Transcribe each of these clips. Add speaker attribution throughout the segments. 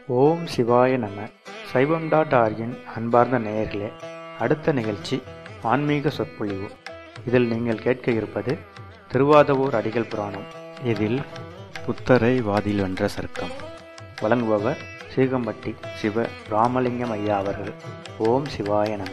Speaker 1: ஓம் சிவாய நம. சைவம்.org-இன் அன்பார்ந்த நேயர்களே, அடுத்த நிகழ்ச்சி ஆன்மீக சொற்பொழிவு. இதில் நீங்கள் கேட்க இருப்பது திருவாதவூர் அடிகள் புராணம். இதில் புத்தரை வாதில் வென்ற சர்க்கம் வழங்குபவர் சீகம்பட்டி சிவ ராமலிங்கம் ஐயா அவர்கள். ஓம் சிவாய நம.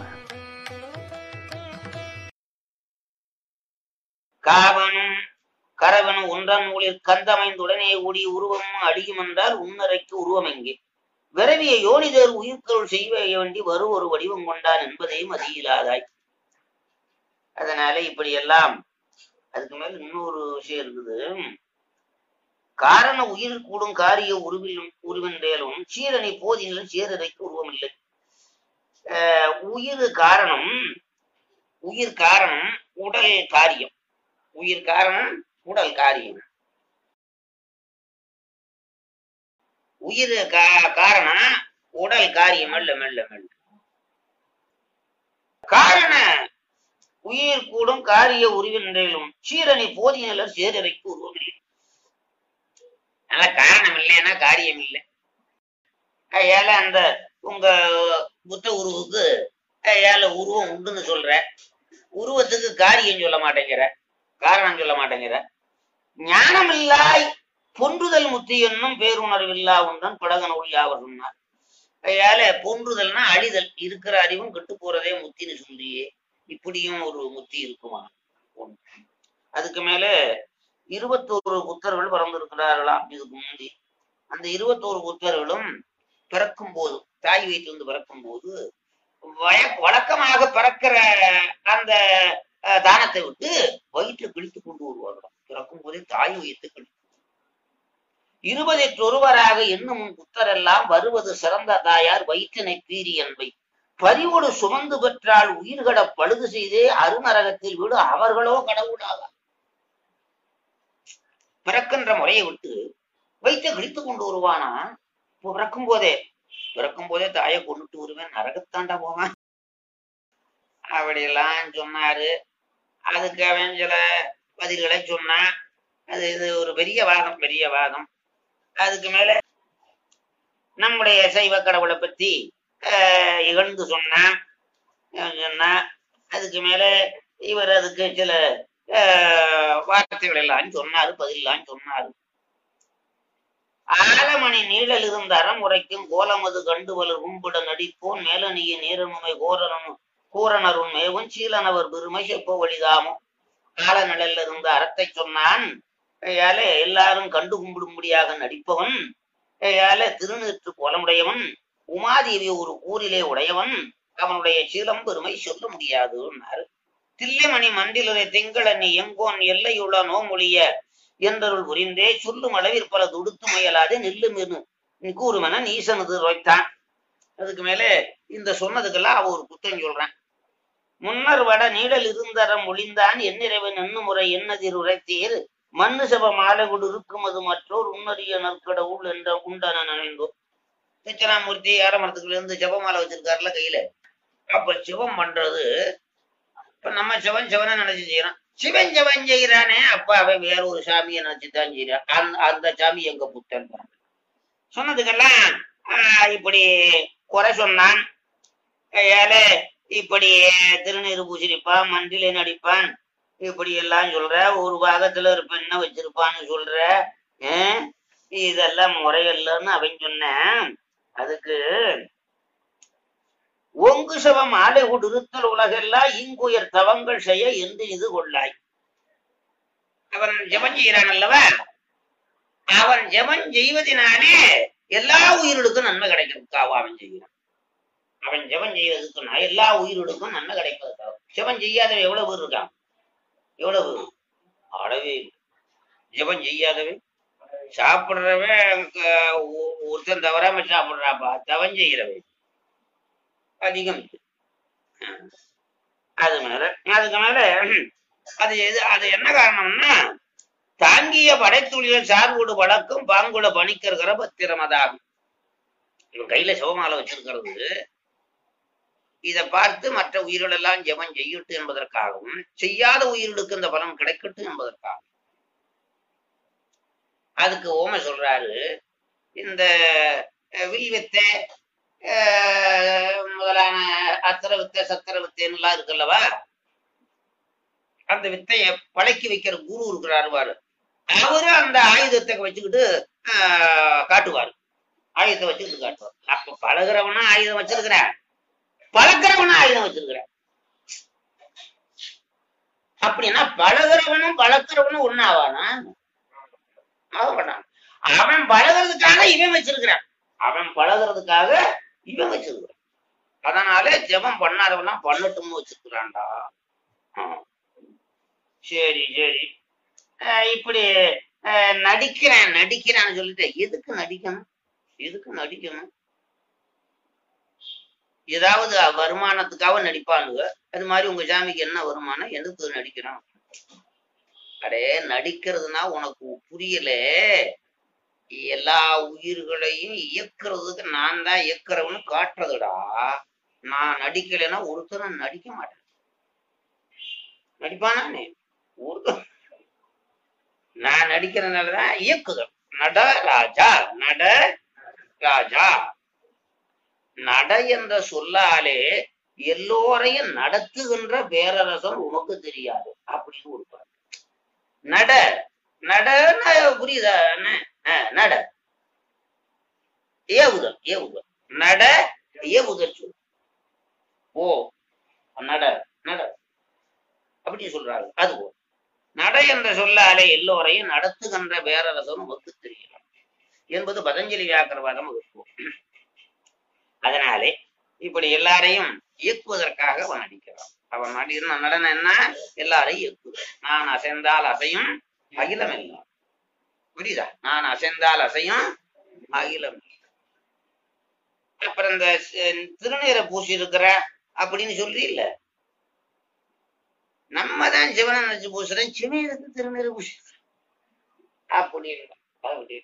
Speaker 2: காவனும் கரவனும் ஒன்றன் ஊழில் கந்தமைந்துடனே ஊடி உருவமும் அடியும் என்றால் உன்னரைக்கு உருவம் எங்கே விரவிய யோனிதர் உயிர்த்தொள் செய்ய வேண்டி வரு ஒரு வடிவம் கொண்டான் என்பதையும் அதியிலாதாய். அதனால இப்படி எல்லாம் அதுக்கு மேல இன்னொரு விஷயம் இருக்குது. காரண உயிர் கூடும் காரிய உருவென்றேலும் சீரனை போதினும் சீரரைக்கு உருவம் இல்லை. உயிர் காரணம் உடல் காரியம். உயிர் காரணம் உடல் காரியம். உயிர் காரணம் உடல் காரியம் அல்ல. மெல்ல மெல்ல காரண உயிர் கூடும் காரிய உருவின்றையிலும் சீரனை போதினர் சேரரைக்கு உருவம் இல்லை. அதனால காரணம் இல்லைன்னா காரியம் இல்லை. ஏல அந்த உங்க புத்த உருவுக்கு ஏல உருவம் உண்டுன்னு சொல்ற, உருவத்துக்கு காரியம் சொல்ல மாட்டேங்கிற, காரணம் சொல்ல மாட்டேங்கிற. ஞானமில்லாய் பொன்றுதல் முத்தி என்னும் பேருணர்வில்லா ஒன்றன் படகன் ஒளியாவர் சொன்னார். அதனால பொன்றுதல்னா அழிதல், இருக்கிற அறிவும் கெட்டு போறதே முத்தின்னு சொல்லியே. இப்படியும் ஒரு முத்தி இருக்குமா? அதுக்கு மேல 21 புத்தர்கள் பிறந்திருக்கிறார்களாம் இதுக்கு முந்தி. அந்த 21 புத்தர்களும் பிறக்கும் போது, தாய் வயிற்றிலிருந்து பிறக்கும் போது வழக்கமாக பிறக்கிற அந்த தானத்தை விட்டு வயிற்று கிழித்து கொண்டு வருவார்கள். பிறக்கும் போதே தாய் வயிற்று கிழித்து 21 என்னும் புத்தரெல்லாம் வருவது சிறந்த தாயார் வயிற்றினை பீரி என்பை பறிவோடு சுமந்து பெற்றால் உயிர்கட பழுது செய்தே அருநரகத்தில் விடு அவர்களோ கடவுளாக. பிறக்கின்ற முறையை விட்டு வயிற்றை கிழித்து கொண்டு வருவானா? பிறக்கும் போதே தாயை கொண்டுட்டு வருவேன், நரகத்தாண்டா போவான் அப்படியெல்லாம் சொன்னாரு. அதுக்கு அவன் சில பதில்களை சொன்னான். இது ஒரு பெரிய வாதம். அதுக்கு மேல நம்முடைய சைவ கடவுளை பத்தி இகழ்ந்து சொன்னா. அதுக்கு மேல இவர் அதுக்கு சில வார்த்தைகள் எல்லாம் சொன்னாரு, பதிலாம் சொன்னாரு. ஆலமணி நீழல் இருந்த அறமுறைக்கும் கோலமது கண்டு வலர் கும்பிட நடிப்போன் மேலணிய நேரனுமை கூரனருண் மேவும் சீலனவர் பெருமை செப்ப வழிதாமும் ஆல நிழல்ல இருந்த அறத்தை சொன்னான். எல்லாரும் கண்டு கும்பிடும்படியாக நடிப்பவன், திருநீற்று கோலமுடையவன், உமாதேவி ஒரு ஊரிலே உடையவன், அவனுடைய சீலம் பெருமை சொல்ல முடியாது. தில்லைமணி மண்டிலுரை திங்களி எங்கோன் எல்லையுள்ள நோமொழிய என்றருள் புரிந்தே சொல்லும் அளவில் பல துடுத்து முயலாதே நில்லு கூறுமென நீசனது வைத்தான். அதுக்கு மேல இந்த சொன்னதுக்கெல்லாம் அவ ஒரு குத்தம் சொல்றான். முன்னர் வட நீடல் இருந்தரம் ஒளிந்தான் எந்நிறைவன் எண்ணுமுறை என்னதிர் உரைத்தீர் மண்ணு சப மாலைகுடு இருக்கும் அது மற்றோர் உன்னறிய நற்கடவுள் என்ற உண்டான நினைந்தோம். தட்சிணாமூர்த்தி ஆரம்பரத்துக்குள்ள இருந்து ஜபமாலை வச்சிருக்காருல கையில. அப்ப சிவம் பண்றது இப்ப நம்ம சிவனை நினைச்சு செய்யறான். சிவன் செய்யறானே, அப்ப அவன் வேற ஒரு சாமியை நினைச்சுதான் செய்யறான். அந்த சாமி எங்க புத்தன் சொன்னதுக்கெல்லாம் இப்படி குறை சொன்னான். இப்படி திருநீறு பூசிருப்பான், மண்டிலே நடிப்பான், இப்படி எல்லாம் சொல்ற. ஒரு பாகத்துல ஒரு பெண்ணை வச்சிருப்பான்னு சொல்ற. இதெல்லாம் முறையல்லன்னு அவன் சொன்னான். அதுக்கு ஒங்கு சவம் ஆலை இருத்தல் உலகெல்லாம் இங்குயர் தவங்கள் செய்ய என்று இது கொள்ளாய். அவன் ஜபம் செய்யறான் அல்லவா? அவன் ஜபம் செய்வதனாலே எல்லா உயிர்களுக்கும் நன்மை கிடைக்கிறதுக்காக அவன் செய்கிறான். அவன் ஜபம் செய்வதற்குனா எல்லா உயிர்களுக்கும் நன்மை கிடைப்பதற்காக. ஜபம் செய்யாதவன் எவ்வளவு பேர் இருக்கான்? எவ்வளவு? அளவே. ஜபம் செய்யாதவன் சாப்பிடுறவன் ஒருத்தன் தவறாம சாப்பிடுறாப்பா, தவம் செய்கிறவன் அதிகம். அதுக்கு மேல அது என்ன காரணம்னா, தாங்கிய படைத்துளிகள் சார்போடு வழக்கும் பாங்குட பணிக்கிற பத்திரமதாகும். இவன் கையில சிவமாலை வச்சிருக்கிறது இதை பார்த்து மற்ற உயிர்கள் எல்லாம் ஜெபம் செய்யட்டு என்பதற்காகவும் செய்யாத உயிர்களுக்கு இந்த பலன் கிடைக்கட்டும் என்பதற்காகவும். அதுக்கு ஓம சொல்றாரு. இந்த வில் வித்தை முதலான அத்திர வித்தை சத்திர வித்தைன்னு இருக்குல்லவா, அந்த வித்தைய பழக்கி வைக்கிற குரு இருக்கிறாரு பாரு, அவரு அந்த ஆயுதத்தை வச்சுக்கிட்டு காட்டுவாரு. ஆயுதத்தை வச்சுக்கிட்டு காட்டுவார். அப்ப பழகிறவனா ஆயுதம் வச்சிருக்கிறேன், பழக்கிறவனா ஆயுதம் வச்சிருக்கிறேன். அப்படின்னா பழகிறவனும் பழக்கிறவனும் ஒன்னாவானா? அவன் பழகிறதுக்காக இவன் வச்சிருக்கிறான், அவன் பழகிறதுக்காக இவன் வச்சிருக்கிறான். அதனால ஜெபம் பண்ணாதவனா பண்ணட்டும்னு வச்சிருக்கிறான்டா. சரி சரி, இப்படி நடிக்கிறான்னு சொல்லிட்டு எதுக்கு நடிக்கணும்? எதுக்கு நடிக்கணும்? ஏதாவது வருமானத்துக்காக நடிப்பானுங்க. அது மாதிரி உங்க சாமிக்கு என்ன வருமானம், எதுக்கு நடிக்கிறான்? அடே, நடிக்கிறதுனா உனக்கு புரியல. எல்லா உயிர்களையும் இயக்குறதுக்கு நான் தான் இயக்குறவனு காட்டுறதுடா. நான் நடிக்கலைன்னா ஒருத்தரும் நடிக்க மாட்டேன். நடிப்பானே ஒருத்தர். நான் நடிக்கிறதுனாலதான் இயக்குதல். நட ராஜா, நட ராஜா. நட என்ற சொல்லாலே எல்லோரையும் நடத்துகின்ற பேரரசன் உனக்கு தெரியாது அப்படின்னு ஒரு பாட்டு. நட நட புரியுதா? நட ஏவுதல், ஏவுதல், நட ஏவுதல் சொல். ஓ, நட நட அப்படி சொல்றாங்க. அதுபோல் நட என்ற சொல்லாலே எல்லோரையும் நடத்துகின்ற பேரரசன் உனக்கு தெரியும் என்பது பதஞ்சலி வியாக்கரவாதம் இருக்கும். அதனாலே இப்படி எல்லாரையும் இயக்குவதற்காக அவன் நடிக்கிறான். அவன் நடிக்கிற நடனம் என்ன? எல்லாரையும் இயக்குவான். நான் அசைந்தால் அசையும் அகிலம் எல்லாம். புரியுதா? நான் அசைந்தால் அசையும் அகிலம். அப்புறம் இந்த திருநீரை பூசி இருக்கிற அப்படின்னு சொல்லி இல்ல, நம்ம தான் சிவனை நினைச்சு பூசுறேன், சிவனுக்கு திருநீரை பூசி அப்படின்னு.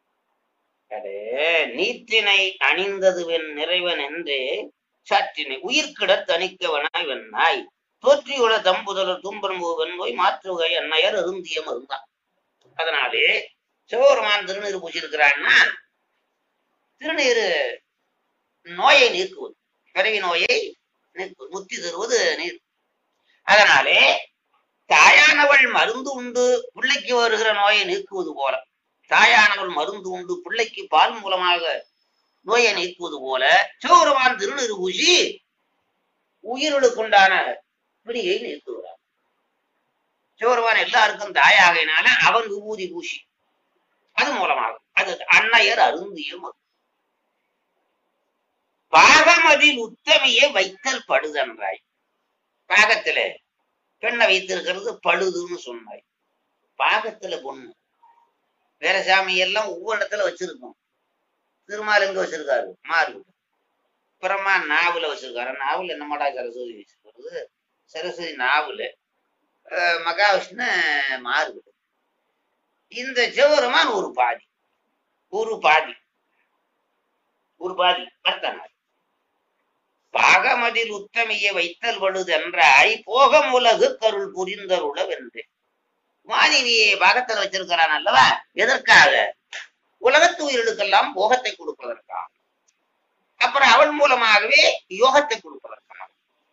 Speaker 2: நீற்றினை அணிந்ததுவென் நிறைவன் என்றே சாற்றினை உயிர்கிட தணிக்கவனாய் வெண்ணாய் தோற்றியுள்ள தம்புதலர் தும்பன்பு வெண்போய் மாற்றுகை அன்னையர் அருந்திய மருந்தான். அதனாலே சிவபெருமான் திருநீர் பூசியிருக்கிறான்னா, திருநீரு நோயை நீக்குவது, பிறவி நோயை நீக்குவது, முத்தி தருவது நீர். அதனாலே தாயானவள் மருந்து உண்டு பிள்ளைக்கு வருகிற நோயை நீக்குவது போல, தாயானவள் மருந்து உண்டு பிள்ளைக்கு பால் மூலமாக நோயை நீக்குவது போல சிவபெருமான் திருநீர் பூசி உயிர்களுக்குண்டான பிடியை நீக்குகிறார். சிவபெருமான் எல்லாருக்கும் தாயாகையினால அவன் விபூதி பூசி அது மூலமாக அது அன்னையர் அருந்திய பாகமதில் உத்தமையை வைத்தல் படுதன்றாய். பாகத்துல பெண்ணை வைத்திருக்கிறது பழுதுன்னு சொன்னாய். பாகத்துல பொண்ணு. வேற சாமி எல்லாம் ஒவ்வொரு இடத்துல வச்சிருக்கோம். திருமால் எங்க வச்சிருக்காரு? மார்பு. அப்புறமா நாவல வச்சிருக்காரு. நாவல் என்னமாடா சரஸ்வதி வச்சிருக்கிறது? சரஸ்வதி நாவல. மகாவிஷ்ணு மார்பு. இந்த சிவபெருமான் ஒரு பாதி, ஒரு பாதி, ஒரு பாதி அர்த்தனார். பாகமதில் உத்தமையை வைத்தல் படுது என்றாய் போகம் உலகு கருள் புரிந்தருள வென்று. மாதேவியை பாகத்தில் வச்சிருக்கிறான் அல்லவா? எதற்காக? உலகத்து உயிர்களுக்கெல்லாம் போகத்தை கொடுப்பதற்காக. அப்புறம் அவள் மூலமாகவே யோகத்தை கொடுப்பதற்காக.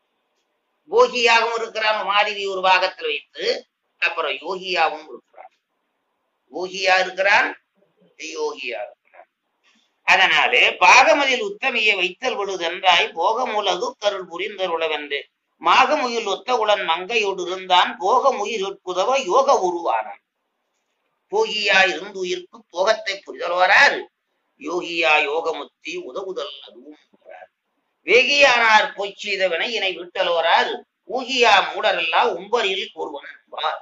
Speaker 2: போகியாகவும் இருக்கிறான் மாதேவி ஒரு பாகத்தில் வைத்து, அப்புறம் யோகியாகவும் இருக்கிறான். போகியா இருக்கிறான், யோகியா இருக்கிறான். அதனாலே பாகமதில் உத்தமையை வைத்தல் விடுதென்றாய் போகம் உலகு கருள் புரிந்தருளவென்று மாகமுயில் ஒத்த உடன் மங்கையோடு இருந்தான் போகமுயிர் உட்குதவ யோக உருவானான். போகியா இருந்து உயிர்க்கு போகத்தை புரிதல் வராது, யோகியா யோகமுத்தி உதவுதல் அதுவும் வராது. வேகியானார் போய் செய்த வினையினை விட்டல் வராது, ஊகியா மூடரல்லா உம்பரில் ஒருவன் வார்.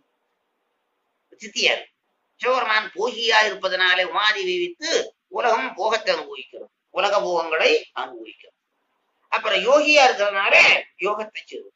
Speaker 2: சித்தியார் சிவபெருமான் போகியா இருப்பதனாலே உமாதேவி வைத்து உலகம் போகத்தை அனுபவிக்கிறது, உலக போகங்களை அனுபவிக்கிறது. அப்புறம் யோகியா இருக்கிறதுனால யோகத்தை செய்வது.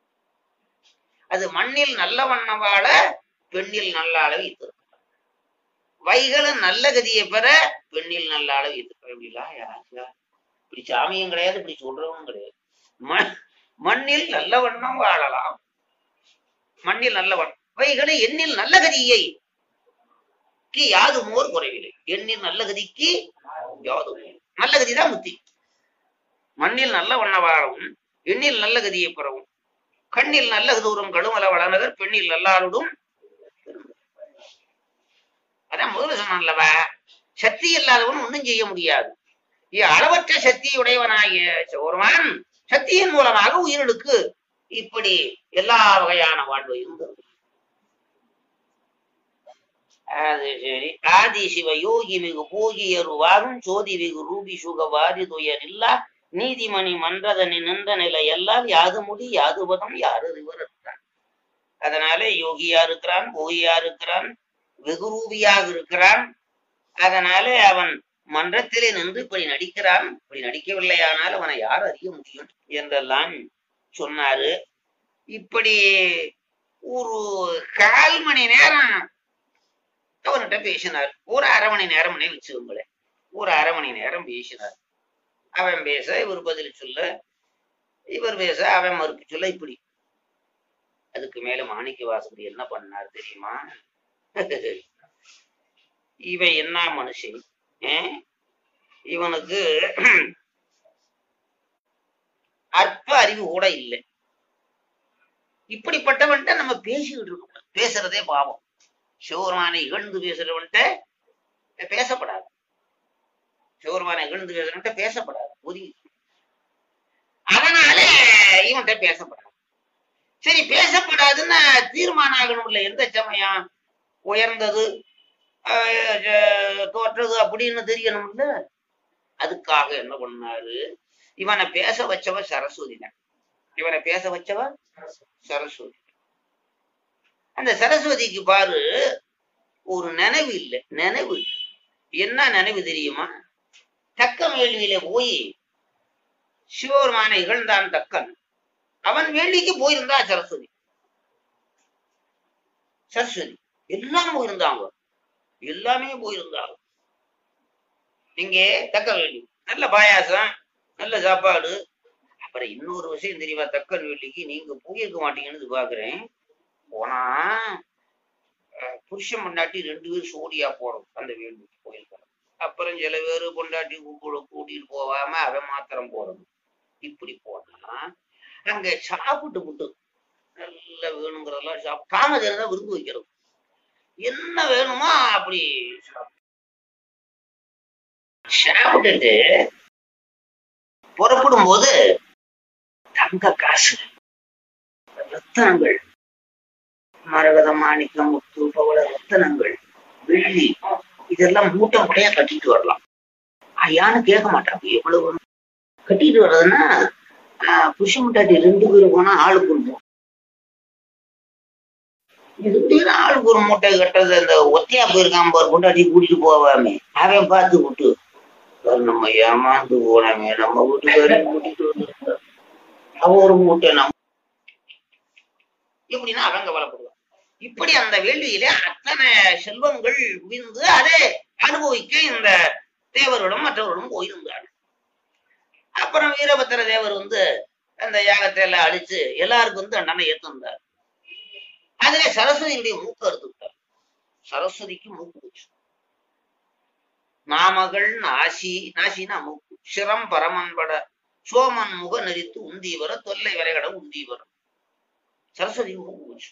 Speaker 2: அது மண்ணில் நல்ல வண்ணம் வாழ பெண்ணில் நல்ல அளவு வைத்திருக்கிறார். வைகளும் நல்ல கதியை பெற பெண்ணில் நல்ல அளவு வைத்திருக்கிறார். இப்படிலாம் யாருக்கா? இப்படி சாமியும் கிடையாது, இப்படி சொல்றவனும் கிடையாது. மண்ணில் நல்ல வண்ணம் வாழலாம், மண்ணில் நல்ல வண்ணம். வைகளை எண்ணில் நல்ல கதியை யாது மோர் குறைவில்லை. எண்ணில் நல்ல கதிக்கு யாது மோர். நல்ல கதிதான் முத்தி. மண்ணில் நல்ல வண்ண வாழவும் எண்ணில் நல்ல கதியை பெறவும் கண்ணில் நல்ல தூரம் கழுமல வளநகர் பெண்ணில் நல்லாருடும். அதான் முதல்ல சொன்னான்லவா, சக்தி இல்லாதவன் ஒன்றும் செய்ய முடியாது. அளவற்ற சக்தி உடையவனாகிய ஒருவன் சக்தியின் மூலமாக உயிர்களுக்கு இப்படி எல்லா வகையான வாழ்வையும் தரும். அது சரி. ஆதி சிவ யோகி மிகு போகியருவாரும் சோதி மிகு ரூபி சுக வாரி துயர் இல்லா நீதிமணி மன்றதனி நின்ற நிலை எல்லாம் யாது முடி யாது பதம் யாரு இவர் இருக்கிறான். அதனால யோகியா இருக்கிறான், போகியா இருக்கிறான், வெகுரூபியாக இருக்கிறான். அதனால அவன் மன்றத்திலே நின்று இப்படி நடிக்கிறான். இப்படி நடிக்கவில்லையானால் அவனை யார் அறிய முடியும் என்றெல்லாம் சொன்னாரு. இப்படி ஒரு 1/4 மணி நேரம் அவன்கிட்ட பேசினார். ஒரு 1/2 மணி நேரம் வச்சுக்கோங்களேன். ஒரு 1/2 மணி நேரம் பேசினார். அவன் பேச இவர் பதில் சொல்ல, இவர் பேச அவன் மறுப்பு சொல்ல, இப்படி. அதுக்கு மேல மாணிக்க வாசகர் என்ன பண்ணார் தெரியுமா? இவன் என்ன மனுஷன், இவனுக்கு அற்ப அறிவு கூட இல்லை. இப்படிப்பட்டவன்ட்ட நம்ம பேசிக்கிட்டு இருக்கோம். பேசுறதே பாவம். சிவபெருமானை இகழ்ந்து பேசுறவன்ட்ட பேசப்படாது. சிவபெருமானை இகழ்ந்து பேசுறவன்ட்ட பேசப்படாது. ஒதுங்கி. அதனால இவன்ட்ட பேசப்படாது. சரி, பேசப்படாதுன்னு தீர்மானம் ஆகணும்ல. எந்த சமயம் உயர்ந்தது தோற்றது அப்படின்னு தெரியணும்ல. அதுக்காக என்ன பண்ணாரு, இவனை பேச வச்சவ சரஸ்வதி தான். இவனை பேச வச்சவ சரஸ்வதி. அந்த சரஸ்வதிக்கு பாரு ஒரு நினைவு இல்லை. நினைவு என்ன நினைவு தெரியுமா? தக்கன் வேள்வியில போய் சிவபெருமானை இகழ்ந்தான் தக்கன். அவன் வேள்விக்கு போயிருந்தா சரஸ்வதி. சரஸ்வதி எல்லாம் போயிருந்தாங்க. எல்லாமே போயிருந்தாங்க. இங்கே தக்க வேள்வி, நல்ல பாயாசம், நல்ல சாப்பாடு. அப்புறம் இன்னொரு விஷயம் தெரியுமா? தக்கன் வேள்விக்கு நீங்க போயிருக்க மாட்டீங்கன்னு பாக்குறேன். போனா புருஷன் பொண்டாட்டி 2 பேரும் சோடியா போறோம். அந்த வேள்விக்கு போயிருக்காங்க. அப்புறம் சில பேரு பொண்டாட்டி கூட்டிட்டு போகாம அவன் மாத்திரம் போறது. இப்படி போனா அங்க சாப்பிட்டு விட்டு நல்ல வேணுங்கிறதெல்லாம் காமதேனதான் விருந்து வைக்கிறது. என்ன வேணுமோ அப்படி சாப்பிட்டுட்டு புறப்படும் போது தங்க காசு, ரத்தனங்கள், மரகத மாணிக்கம், முத்து, பவள ரத்தனங்கள், வெள்ளி, இதெல்லாம் மூட்டை முட்டையா கட்டிட்டு வரலாம். யான்னு கேட்க மாட்டாங்க. எவ்வளவு கட்டிட்டு வர்றதுன்னா புருஷன் முட்டாட்டி 2 பேரும் போனா ஆளுக்கு ஒரு 2 பேரும் ஆளுக்கு ஒரு மூட்டை கட்டுறது. அந்த ஒத்தையா போயிருக்கான் பாரு, பொண்டாட்டி கூட்டிட்டு போவாமே, அவன் பார்த்து விட்டு நம்ம ஏமாந்து போனமே, நம்ம வீட்டுக்காரி கூட்டிட்டு வந்து அவன் ஒரு மூட்டை நம்ம எப்படின்னா அவங்க கவலைப்படுவான். இப்படி அந்த வேள்வியிலே அத்தனை செல்வங்கள் குவிந்து அதை அனுபவிக்க இந்த தேவரிடம் மற்றவரிடம் போயிருந்தார். அப்புறம் வீரபத்திர தேவர் வந்து அந்த யாகத்தை எல்லாம் அழிச்சு எல்லாருக்கும் தண்டனை ஏற்றிருந்தார். அதுல சரஸ்வதியுடைய மூக்கு அறுத்துட்டார். சரஸ்வதிக்கு மூக்கு போச்சு. நாமகள் நாசினா மூக்கு, சிரம் பரமன்பட சோமன் முக நெறித்து உந்தீவர தொல்லை வரைகட உந்தீவரம். சரஸ்வதிக்கு மூக்கு போச்சு.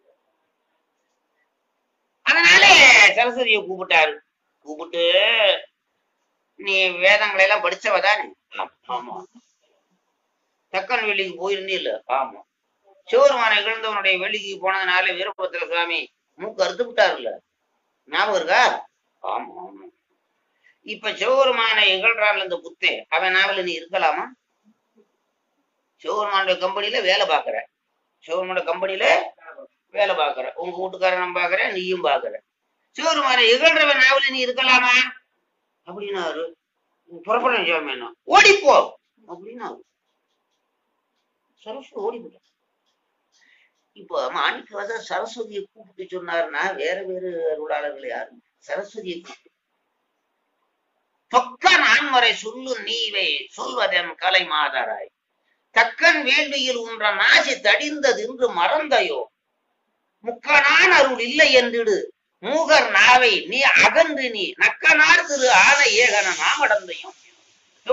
Speaker 2: அதனால சரஸ்வதியை கூப்பிட்டாரு. கூப்பிட்டு, நீ வேதங்களை எல்லாம் படிச்சவதானே? ஆமா. தக்கன் வேள்விக்கு போயிருந்தே இல்ல? ஆமா. சிவபெருமானை இகழ்ந்தவனுடைய வேள்விக்கு போனதுனால வீரபத்திர சுவாமி மூக்கு அறுத்து விட்டாருல்ல, ஞாபகம் இருக்கா? ஆமா ஆமா. இப்ப சிவபெருமானை இகழ்றாள் இந்த புத்தே, அவன் நாவல நீ இருக்கலாமா? சிவபெருமானுடைய கம்பெனியில வேலை பாக்குற, சிவபெருமானுடைய கம்பெனியில வேலை பாக்குற, உங்க வீட்டுக்காரன் பாக்குற, நீயும் பாக்குற. சிவபெருமானை இகழ்றவன் நாவல நீ இருக்கலாமா அப்படின்னாரு. புறப்பட சுவாமி என்ன ஓடிப்போ அப்படின்னா சரஸ்வதி ஓடி போட்ட. இப்போ மாணிக்கவாசகர் சரஸ்வதியை கூப்பிட்டு சொன்னாருன்னா வேற அருளாளர்கள் யாரும் சரஸ்வதியை கூப்பிட்டு தொக்க நான்மறை சொல்லு நீவை சொல்வதன் கலை மாதராய் தக்கன் வேள்வியில் உன்ற நாசி தடிந்தது என்று மறந்தையோ முக்கனான் அருள் இல்லை என்றிடு மூகர் நாவை நீ அகன்று நீ நக்கனார் திரு ஆன ஏகன நாமடந்தையும்.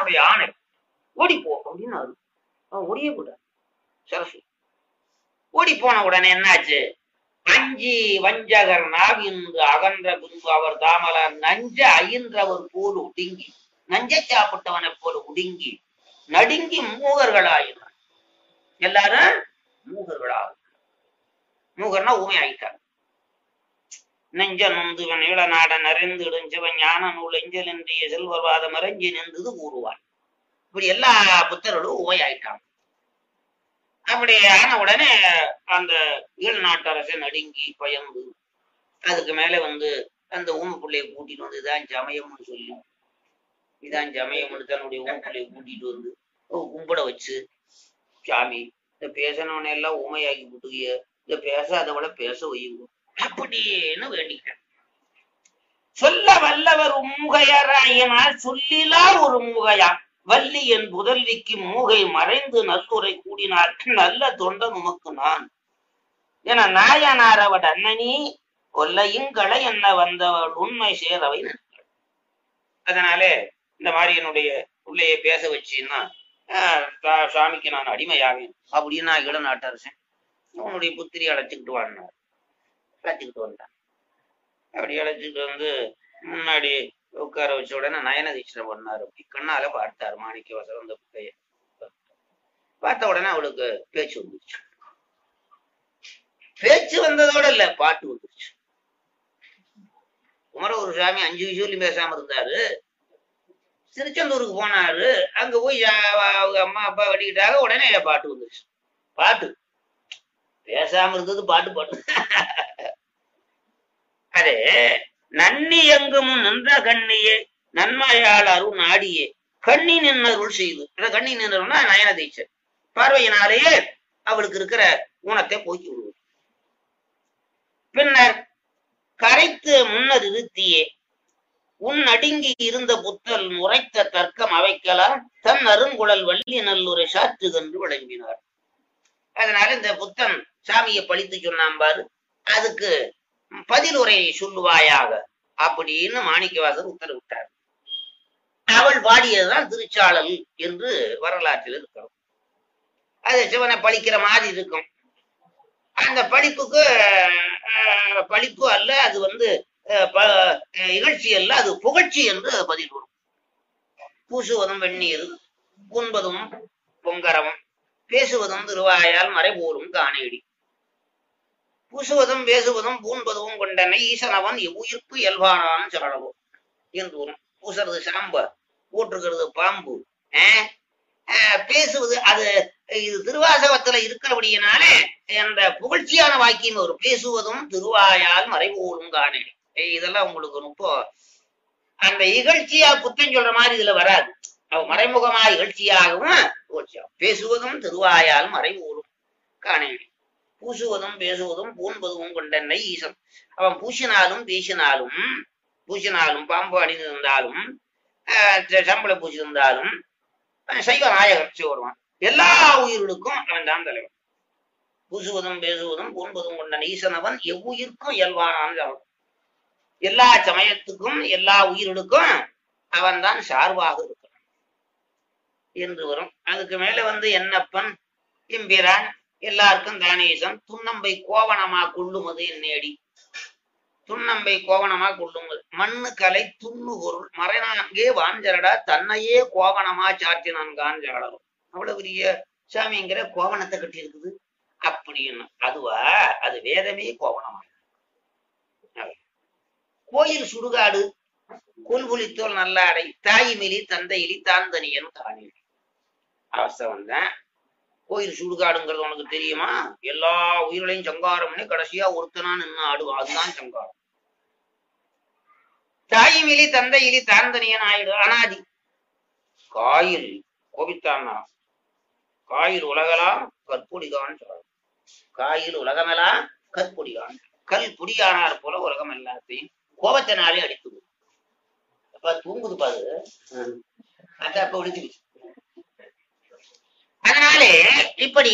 Speaker 2: யானை ஓடிப்போ அப்படின்னு அவன் ஓடியே போட்டான். சரஸ்வதி ஓடி போன உடனே என்னாச்சு? அஞ்சி வஞ்சகர் நாவின்று அகன்ற பின்பு அவர் தாமலார் நஞ்ச அயின்றவர் போல் ஒடுங்கி, நஞ்சை சாப்பிட்டவனை போல் ஒடுங்கி நடுங்கி மூகர்களாயினார். எல்லாரும் மூகர்களாக, மூகர்னா ஊமை ஆயிட்டாங்க. நெஞ்ச நொந்துவன் ஈழநாட நிறைந்து இடுஞ்சவன் ஞான நூல் எஞ்சல் இன்றிய செல்வர்வாத மறைஞ்சி நின்றது கூறுவான். இப்படி எல்லா புத்தர்களும் ஊமை ஆயிட்டாங்க. அப்படி ஆன உடனே அந்த ஈழ நாட்டரசை நடுங்கி பயந்து, அதுக்கு மேல அந்த ஊமை பிள்ளைய கூட்டிட்டு வந்து இதான் சமயம்னு சொல்லி, இதான் சமயம்னு தன்னுடைய ஊமை பிள்ளைய கூட்டிட்டு வந்து கும்பிட வச்சு, சாமி இந்த பேசணும்னு எல்லாம் ஊமையாக்கி விட்டுகிய, இந்த பேசாதவளை பேச வையுங்க அப்படின்னு வேண்டிக்கிட்டேன். சொல்ல வல்லவர் மூகையராயினால் சொல்லிலா ஒரு மூகையா வள்ளி என் புதல்விக்கு மூகை மறைந்து நல்லுரை கூடினார் நல்ல தொண்டன் உமக்கு நான் என நாயனாரவட அண்ணனி கொல்லையும் களை என்ன வந்தவள் உண்மை சேரவை. அதனாலே இந்த மாதிரி என்னுடைய பிள்ளைய பேச வச்சுன்னா சாமிக்கு நான் அடிமையாவேன் அப்படின்னு நான் இளநாட்டரசன் உன்னுடைய புத்திரி அழைச்சிக்கிட்டு வாங்கினார். அழைச்சிக்கிட்டு வந்தான். அப்படி அழைச்சிட்டு வந்து முன்னாடி உட்கார வச்ச உடனே நயன தீட்சணை பண்ணாரு. அப்படி கண்ணால பார்த்தாரு மாணிக்க வாசகர் அந்த பிள்ளைய. பார்த்த உடனே அவளுக்கு பேச்சு வந்துருச்சு. பேச்சு வந்ததோட இல்ல, பாட்டு வந்துருச்சு. குமர ஒரு சாமி 5 விஷயம் பேசாம இருந்தாரு. திருச்செந்தூருக்கு போனாரு. அங்க போய் அவங்க அம்மா அப்பா வெட்டிக்கிட்டாங்க. உடனே பாட்டு வந்துருச்சு. பாட்டு பேசாம இருந்தது பாட்டு பாட்டு. அதே நன்னி எங்கும் நின்ற கண்ணியே நன்மையால் அருள் நாடியே கண்ணி நின்னருள் செய்து. கண்ணி நின்றருள்னா நயன தீட்சை. பார்வையினாலேயே அவளுக்கு இருக்கிற ஊனத்தை போக்கி விடுவது. பின்னர் கரைத்து முன்னர் இருத்தியே உன் அடுங்கி இருந்த புத்தல் உரைத்த தர்க்கம் அவைக்கலாம் தன் அருங்குழல் வள்ளி நல்லுரை சாற்றுகென்று விளம்பினார். அதனால இந்த புத்தன் சாமியை பழித்து சொன்னான் பாரு, அதுக்கு பதில் உரையை சொல்லுவாயாக அப்படின்னு மாணிக்கவாசகர் உத்தரவிட்டார். அவள் பாடியதுதான் திருச்சாளல் என்று வரலாற்றில் இருக்கிறோம். அது சிவனை பழிக்கிற மாதிரி இருக்கும். அந்த படிப்புக்கு பழிப்பு அல்ல, அது இகழ்ச்சி அல்ல, அது புகழ்ச்சி என்று பதில் வரும். பூசுவதும் வெந்நீர் உண்பதும் பொங்கரமும் பேசுவதும் திருவாயால் மறைபோரும் காணேடி. பூசுவதும் பேசுவதும் பூண்பதும் கொண்டனை ஈசனவன் உயிர்ப்பு இயல்பானான் சாழவும் என்று வரும். பூசுறது சாம்ப, போட்டிருக்கிறது பாம்பு, பேசுவது அது இது திருவாசகத்துல இருக்கிறபடியினாலே அந்த புகழ்ச்சியான வாக்கியம் ஒரு பேசுவதும் திருவாயால் மறைபோரும் காணேடி. இதெல்லாம் உங்களுக்கு ரொம்ப அந்த இகழ்ச்சியா புத்தம் சொல்ற மாதிரி இதுல வராது. அவ மறைமுகமா இகழ்ச்சியாகவும் பேசுவதும் திருவாயால் மறைபோரும் காணேடி. பூசுவதும் பேசுவதும் பூண்பதும் கொண்டனை ஈசன். அவன் பூசினாலும் பாம்பு அணிந்திருந்தாலும் சம்பள பூசியிருந்தாலும் சைவ நாயகர் சிவருவான். எல்லா உயிர்களுக்கும் அவன் தான் தலைவன். பூசுவதும் பேசுவதும் பூண்பதும் கொண்டன் ஈசன் அவன் எவ்வுயிர்க்கும் இயல்பானான். அவன் எல்லா சமயத்துக்கும் எல்லா உயிர்களுக்கும் அவன் தான் சார்பாக இருக்கிறான் என்று வரும். அதுக்கு மேல என்னப்பன் எம்பிரான் எல்லாருக்கும் தானேசன் துன்னம்பை கோவணமா கொள்ளுமது என்னேடி. துன்னம்பை கோவணமா கொள்ளுமது மண்ணு கலை துண்ணு பொருள் மறைநான்கே வாஞ்சரடா தன்னையே கோவணமா சாற்றினான் காஞ்சாளரும். அவ்வளவு பெரிய சாமிங்கிற கோவணத்தை கட்டி இருக்குது அப்படின்னு. அதுவா அது வேதமே கோவணமா. கோயில் சுடுகாடு கொல்புலித்தோல் நல்லாடை தாய்மிலி தந்தையிலி தாந்தனியன் காணி. அவஸ்தை வந்தேன். கோயில் சுடுகாடுங்கிறது உனக்கு தெரியுமா? எல்லா உயிர்களையும் சங்காரம்னு கடைசியா ஒருத்தனா நின்று ஆடுவான். அதுதான் சங்காரம். தாயிமிலி தந்தையிலி தாந்தனியன் ஆயிடு அனாதி. காயில் கோபித்தான்னா காயில் உலகலாம் கற்பொடிகான் சொல்றான். காயில் உலகமெல்லாம் கற்பொடிகான். கல் பொடியானார் போல உலகம் எல்லாத்தையும் கோபத்தினாலே அடித்து அப்ப தூங்குது பாரு. அத அப்ப ஒழிச்சு. அதனாலே இப்படி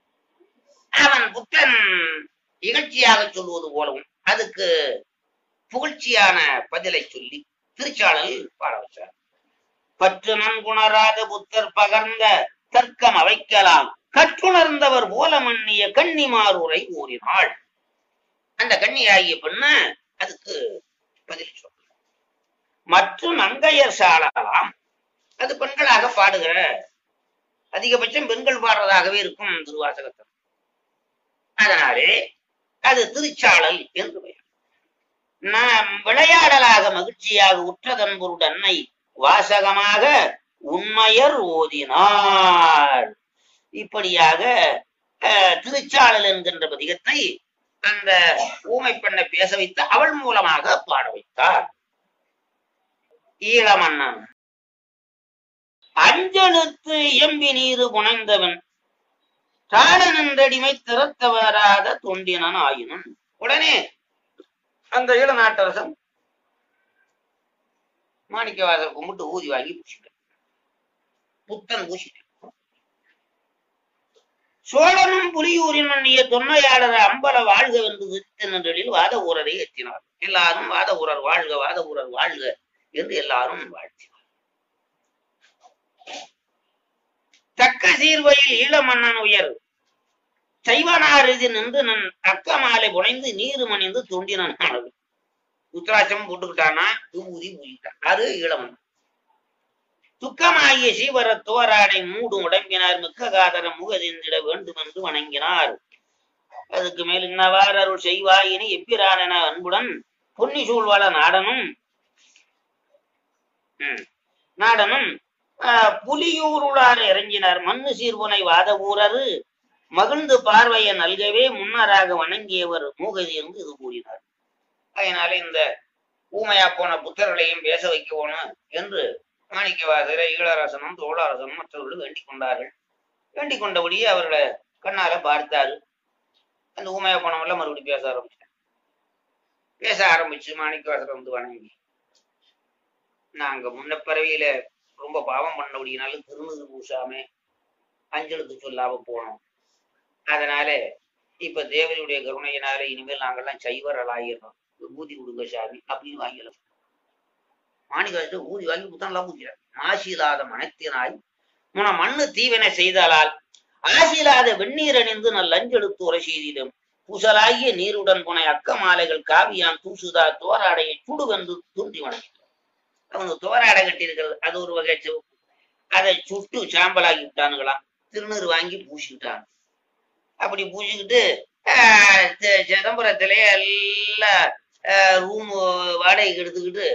Speaker 2: அவன் புத்தன் இகழ்ச்சியாக சொல்வது போலவும் அதுக்கு புகழ்ச்சியான பதிலை சொல்லி திருச்சாளல் பாட வச்சார். பற்று நன்குணராத புத்தர் பகர்ந்த தர்க்கம் அவைக்கலாம் கற்றுணர்ந்தவர் போல மன்னிய கன்னிமாரூரை கூறினாள். அந்த கன்னியாகிய பெண்ணு அதுக்கு பதில் சொல்ற. மற்றும் நங்கையர் சாளலாம், அது பெண்களாக பாடுகிற, அதிகபட்சம் பெண்கள் பாடுறதாகவே இருக்கும் திருவாசகத்தில். அதனாலே அது திருச்சாளல் என்று பெயர். நாம் விளையாடலாக மகிழ்ச்சியாக உற்றதன் பொருள் அன்னை வாசகமாக உண்மையர் ஓதினார். இப்படியாக திருச்சாளல் என்கின்ற பதிகத்தை அந்த ஊமை பெண்ணை பேச வைத்து அவள் மூலமாக பாட வைத்தார். ஈழமன்னன் அஞ்சலுக்கு எம்பி நீரு புனைந்தவன் தாளனந்தடிமை திறத்தவராத தொண்டினன் ஆயினும். உடனே அந்த ஈழ நாட்டரசன் மாணிக்கவாசர் கும்பிட்டு ஊதி வாங்கி பூசிட்டார். புத்தன் பூசிட்டார். சோழனும் புலியூரின் மன்னிய தொன்மையாளர் அம்பல வாழ்க என்று திருத்தென்றலில் வாத ஊரரை ஏற்றினார். எல்லாரும் வாத ஊரர் வாழ்க, வாத ஊரர் வாழ்க என்று எல்லாரும் வாழ்த்தினார். தக்க சீர்வையில் ஈழ மன்னன் உயர் சைவனாரதி நின்று நன் அக்க மாலை புனைந்து நீரு மணிந்து தோண்டினான். உத்ராட்சம் போட்டுக்கிட்டானா, ஊதி ஊதிட்டான். அது ஈழமன்னன். துக்கமாகிய சீவர தோராடை மூடு உடம்பினார் மிக்க காதரம் முகதிந்திட வேண்டும் என்று வணங்கினார். அதுக்கு மேல் இன்னவாறு அருள் செய்வாயினி எப்பிரான அன்புடன் பொன்னி சூழ்வாள நாடனும் புலியூருளார் இறங்கினார். மண்ணு சீர்புனை வாத ஊரரு மகிழ்ந்து பார்வையை நல்கவே முன்னராக வணங்கியவர் மூகதி என்று இது கூறினார். அதனால இந்த ஊமையா போன புத்தர்களையும் பேச வைக்கணும் என்று மாணிக்கவாசரை ஈழரசனும் தோழரசனும் மற்றவர்கள் வேண்டிக் கொண்டார்கள். வேண்டிக் கொண்டபடியே அவர்களை கண்ணால பார்த்தாரு. அந்த ஊமையா போனவெல்லாம் மறுபடியும் பேச ஆரம்பிச்சு மாணிக்கவாசரை வந்து வணங்கி, நாங்க முன்ன பிறவியில ரொம்ப பாவம் பண்ணபடினாலும் திருநீறு பூசாம அஞ்செழுத்து சொல்லாம போனோம். அதனால இப்ப தேவனுடைய கருணையினால இனிமேல் நாங்கெல்லாம் சைவர்கள் ஆகிடுறோம், ஊதி விடுங்க சாமி அப்படின்னு வாங்கிடலாம். மாணிக்கவாசத்தை ஊதி வாங்கி புத்தனெல்லாம் ஊதிறார். ஆசியில்லாத மனத்தினாய் முன மண்ணு தீவினை செய்தலால் ஆசியில்லாத வெந்நீர் அணிந்து நல் லஞ்செடுத்து உரை செய்திடும் பூசலாகிய நீருடன் புனை அக்க மாலைகள் காவியான் தூசுதா தோராடையை சுடுவென்று தூண்டி வணங்கிட்டார். அவங்க தோராடை கட்டி இருக்கிறது, அது ஒரு வகை சிவப்பு. அதை சுட்டு சாம்பலாகி விட்டானுங்களாம். திருநீர் வாங்கி பூசிக்கிட்டாங்க. அப்படி பூசிக்கிட்டு சிதம்பரத்திலே எல்லாம் ரூம் வாடகைக்கு எடுத்துக்கிட்டு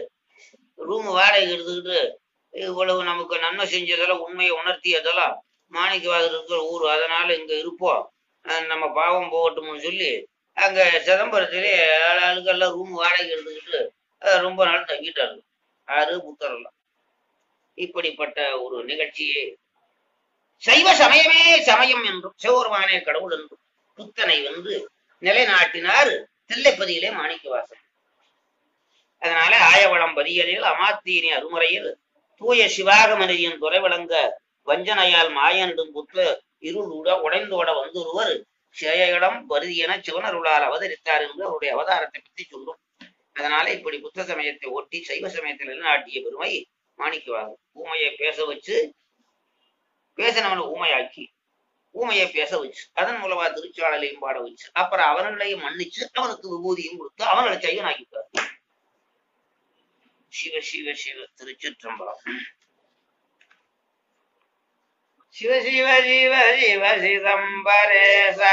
Speaker 2: இவ்வளவு நமக்கு நன்மை செஞ்சதெல்லாம் உண்மையை உணர்த்தியதெல்லாம் மாணிக்கவாசர் இருக்கிற ஊர், அதனால இங்க இருப்போம், நம்ம பாவம் போகட்டும்னு சொல்லி அங்க சிதம்பரத்திலே ஆளுக்கெல்லாம் ரூம் வாடகைக்கு எடுத்துக்கிட்டு ரொம்ப நாள் தங்கிட்டாரு. ஆறு புத்தரெல்லாம். இப்படிப்பட்ட ஒரு நிகழ்ச்சியே சைவ சமயமே சமயம் என்றும் சிவபெருமானே கடவுள் என்றும் புத்தனை வந்து நிலைநாட்டினார் தில்லைப்பதியிலே மாணிக்கவாசர். அதனால ஆயவளம் பதியலில் அமாத்தியினி அருமுறையில் தூய சிவாகமனியின் துறை விளங்க வஞ்சனையால் மாயண்டும் புத்த இருளூட உடைந்தோட வந்தொருவர் சேயிடம் பருதியென சிவனருளால் அவதரித்தார் என்று அவருடைய அவதாரத்தை பற்றி சொல்லும். அதனால இப்படி புத்த சமயத்தை ஒட்டி சைவ சமயத்தில் நிலைநாட்டிய பெருமை மாணிக்கவாசர். ஊமையை பேச வச்சு, பேசினவனை ஊமையாக்கி, ஊமையை பேச வச்சு, அதன் மூலமா திருச்சாளலையும் பாட வச்சு, அப்புறம் அவர்களையும் மன்னிச்சு அவனுக்கு விபூதியும் கொடுத்து அவர்களை செய்வனாக்கிட்டார். சிவ சிவ சிவ திருச்சிற்றம்பலம். சிவ சிவ சிவ சிவ சிதம்பரேசா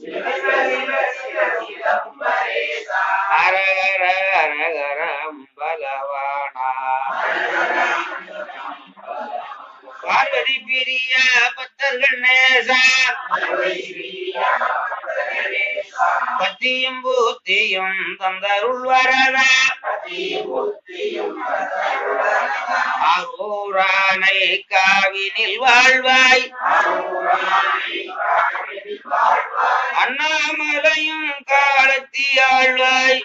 Speaker 2: ஹர ஹர ஹர ஹர பகவானா பார்வதி பிரிய பக்தர்கள் நேசா பத்தியும் புத்தியும் தந்தருள் வரதா அரூரானை காவினில் வாழ்வாய் அண்ணாமலையும் காலத்தி ஆழ்வாய்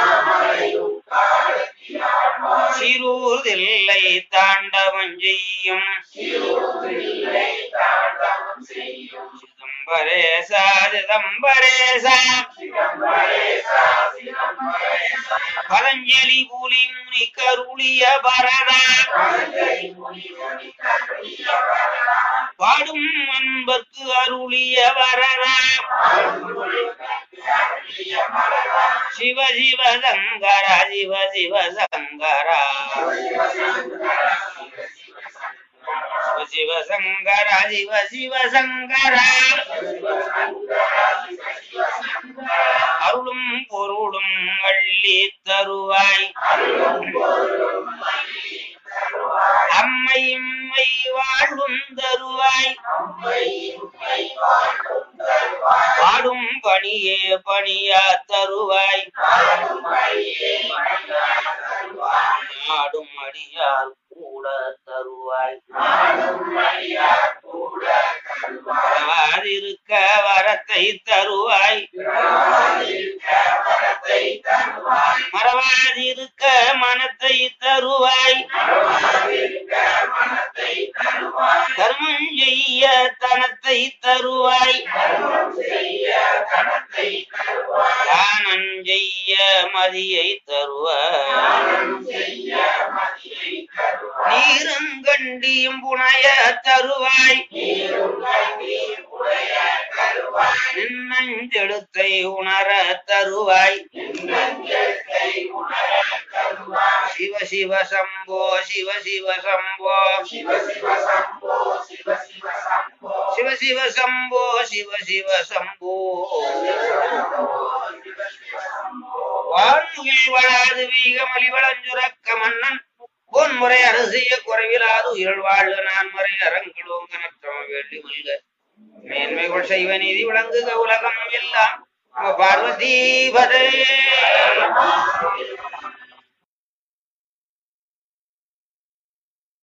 Speaker 2: சிறூதில்லை தாண்டவம் செய்யும் சிதம்பரேசா சிதம்பரேசா பதஞ்ச பதஞ்சலி புலி முனி கருளிய பரதா பாடும் அன்பர்க்கு அருளிய வரதா சிவ சிவ சங்கரா சிவ சிவ சங்கரா சிவ சங்கரா சிவ சிவ சங்கரா அருளும் பொருளும் அள்ளி தருவாய் அம்மையும் வாழும் தருவாய் பாடும் பணியே பணியா தருவாய் நாடும் அடியார் கூட தருவாய் இருக்க வரத்தை தருவாய் மறவாதிருக்க மனத்தை தருவாய் கர்மம் செய்ய தனத்தை தருவாய் தானம் செய்ய மதியை தருவாய் நீருங்கண்டியும் புனைய தருவாய் நின்னஞ்செழுத்தை உணர தருவாய் சிவ சிவ சம்போ சிவ சிவ சம்போ சிவ சிவ சம்போ சிவ சிவ சம்போ வான்முகில் வளாது வீகமலி வளஞ்சுரக்க மன்னன் பொன்முறை அரசிய குறைவிலாது உயிர் வாழ்க நான்மறை அரங்களோங்க நற்றம வேண்டி மல்க மேன்மைகள் செய்வ நீதி விளங்குக உலகம் எல்லாம் பார்வதி பதே